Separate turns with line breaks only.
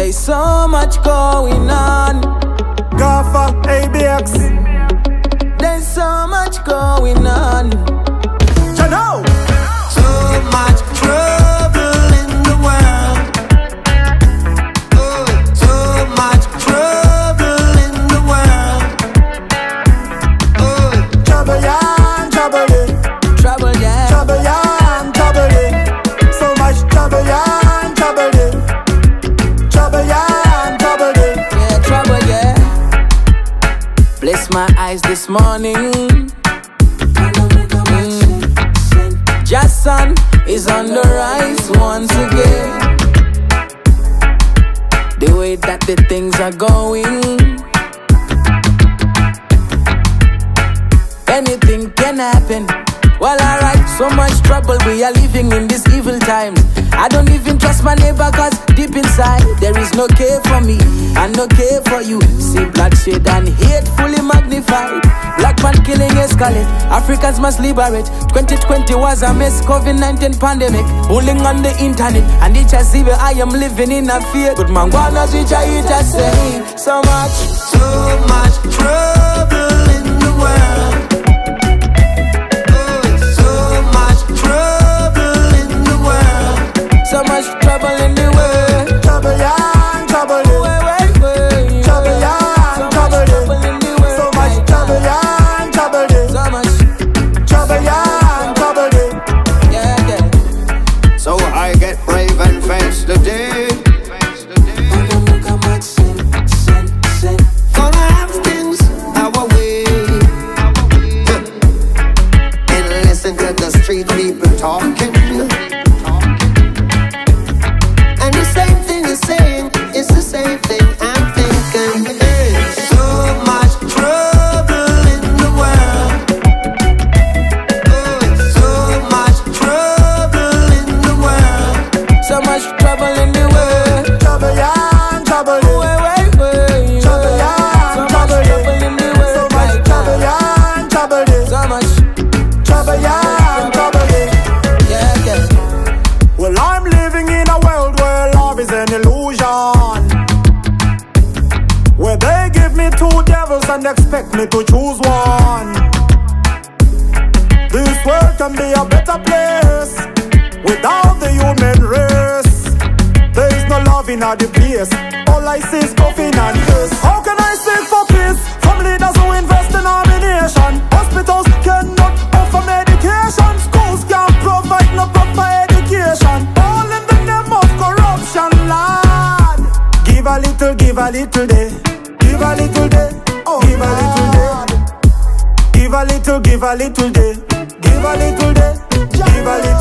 There's so much going on.
Gaffer, ABX.
There's so much going on.
You know.
So much trouble in the world. Oh, so much trouble in the world. Oh,
Trouble, yeah, trouble, yeah.
trouble, yeah.
Trouble, yeah, trouble, yeah. So much trouble, yeah, trouble, yeah. Trouble, yeah, trouble, yeah.
Yeah, trouble, yeah. Bless my eyes this morning. Jason is on the rise once again. The way that the things are going, anything can happen. Well, alright, so much trouble, we are living in these evil times. I don't even trust my neighbor, cause deep inside there is no care for me and no care for you. See bloodshed and hate fully magnified. Black man killing escalate, Africans must liberate. 2020 was a mess, COVID-19 pandemic, bullying on the internet, and each I see where I am living in a fear. Good man, guanas which I eat a say. So much trouble in the world. So much trouble in the world.
Trouble, yeah, trouble, yeah. Trouble, yeah, trouble, yeah. So much trouble, yeah, trouble, yeah.
So much
trouble, yeah, trouble, yeah.
Yeah, yeah.
So I get brave and face the day. Gonna have things our way. And listen to the street people talking. It's the same thing I'm thinking.
So much trouble in the world. Oh, so much trouble in the world. So much trouble in the world.
Trouble, yeah, trouble, yeah. Trouble, yeah, trouble, yeah. So much trouble, yeah, trouble, yeah.
So much
trouble, yeah, trouble, yeah.
Yeah, yeah.
Well, I'm living in a world where love is an illusion, where they give me two devils and expect me to choose one. This world can be a better place without the human race. There is no love in the place. All I see is coffin and piss. How can I seek for peace from leaders who invest in our nation? Hospitals cannot offer medication. Schools can't provide no proper education. All in the name of corruption, lad. Give a little day. Give a little day. Oh, give a little day. Give a little day. Give a little day. Give a little